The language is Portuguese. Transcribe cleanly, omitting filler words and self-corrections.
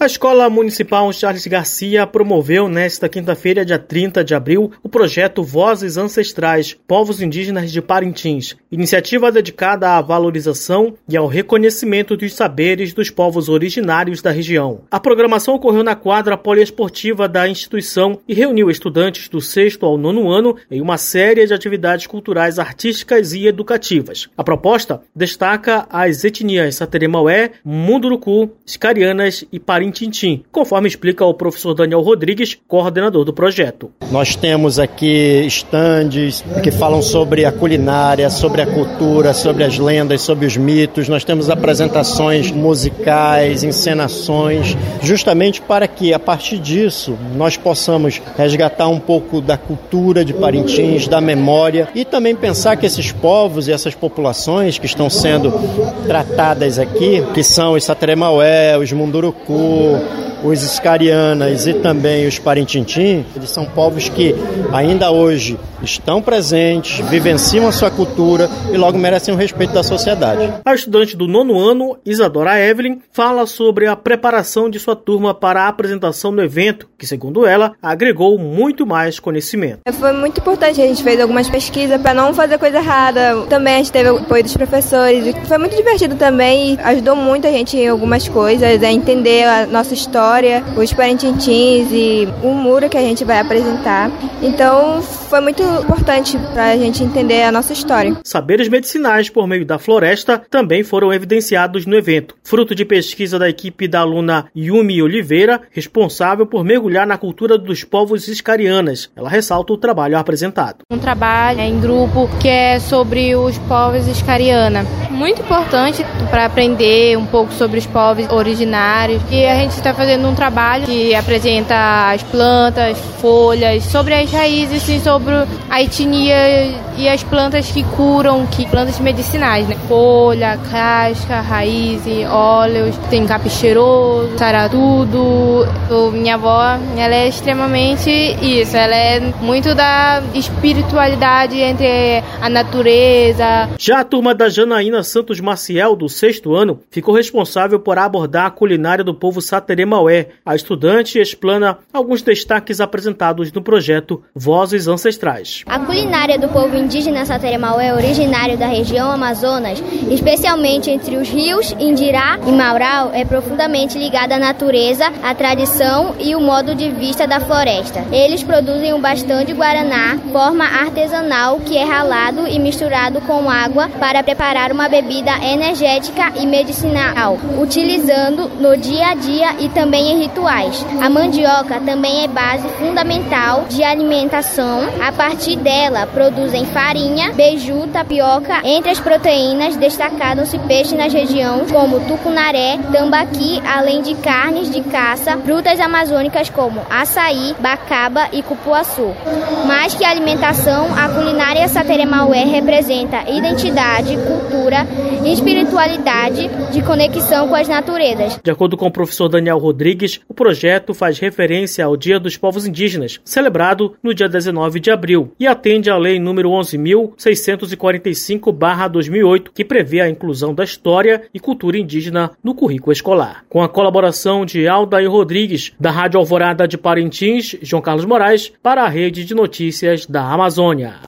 Escola Municipal Charles Garcia promoveu nesta quinta-feira, dia 30 de abril, o projeto Vozes Ancestrais, Povos Indígenas de Parintins, iniciativa dedicada à valorização e ao reconhecimento dos saberes dos povos originários da região. A programação ocorreu na quadra poliesportiva da instituição e reuniu estudantes do 6º ao 9º ano em uma série de atividades culturais, artísticas e educativas. A proposta destaca as etnias Sateré-Maué, Munduruku, Iscarianas e Parintintim, conforme explica o professor Daniel Rodrigues, coordenador do projeto. Nós temos aqui estandes que falam sobre a culinária, sobre a cultura, sobre as lendas, sobre os mitos. Nós temos apresentações musicais, encenações, justamente para que, a partir disso, nós possamos resgatar um pouco da cultura de Parintins, da memória, e também pensar que esses povos e essas populações que estão sendo tratadas aqui, que são os Sateré-Maué, os Munduruku, os Iscarianas e também os Parintintim, eles são povos que ainda hoje estão presentes, vivenciam a sua cultura e logo merecem o respeito da sociedade. A estudante do 9º ano, Isadora Evelyn, fala sobre a preparação de sua turma para a apresentação no evento, que, segundo ela, agregou muito mais conhecimento. Foi muito importante, a gente fez algumas pesquisas para não fazer coisa errada. Também a gente teve o apoio dos professores. Foi muito divertido também e ajudou muito a gente em algumas coisas, a entender a nossa história, os parintintins e o muro que a gente vai apresentar. Então, foi muito importante para a gente entender a nossa história. Saberes medicinais por meio da floresta também foram evidenciados no evento, fruto de pesquisa da equipe da aluna Yumi Oliveira, responsável por mergulhar na cultura dos povos iscarianas. Ela ressalta o trabalho apresentado. Um trabalho em grupo que é sobre os povos iscariana. Muito importante para aprender um pouco sobre os povos originários. E a gente está fazendo um trabalho que apresenta as plantas, folhas, sobre as raízes e sobre a etnia e as plantas que curam, plantas medicinais, né? Folha, casca, raiz, óleos, tem capim cheiroso, saratudo. Minha avó, ela é extremamente isso, ela é muito da espiritualidade entre a natureza. Já a turma da Janaína Santos Maciel, do 6º ano, ficou responsável por abordar a culinária do povo Sateré-Maué. A estudante explana alguns destaques apresentados no projeto Vozes Ancestrais. A culinária do povo indígena Sateré-Maué, originário da região Amazonas, especialmente entre os rios Indirá e Maural, é profundamente ligada à natureza, à tradição e o modo de vista da floresta. Eles produzem um bastão de guaraná, forma artesanal que é ralado e misturado com água para preparar uma bebida energética e medicinal, utilizando no dia a dia e também em rituais. A mandioca também é base fundamental de alimentação. A partir dela, produzem farinha, beiju, tapioca. Entre as proteínas, destacam-se peixes na região, como tucunaré, tambaqui, além de carnes de caça, frutas amazônicas como açaí, bacaba e cupuaçu. Mais que alimentação, a culinária Sateré-Maué representa identidade, cultura e espiritualidade de conexão com as naturezas. De acordo com o professor Daniel Rodrigues, o projeto faz referência ao Dia dos Povos Indígenas, celebrado no dia 19 de abril, e atende à Lei nº 11.645/2008, que prevê a inclusão da história e cultura indígena no currículo escolar. Com a colaboração de Aldair Rodrigues, da Rádio Alvorada de Parintins, João Carlos Moraes, para a Rede de Notícias da Amazônia.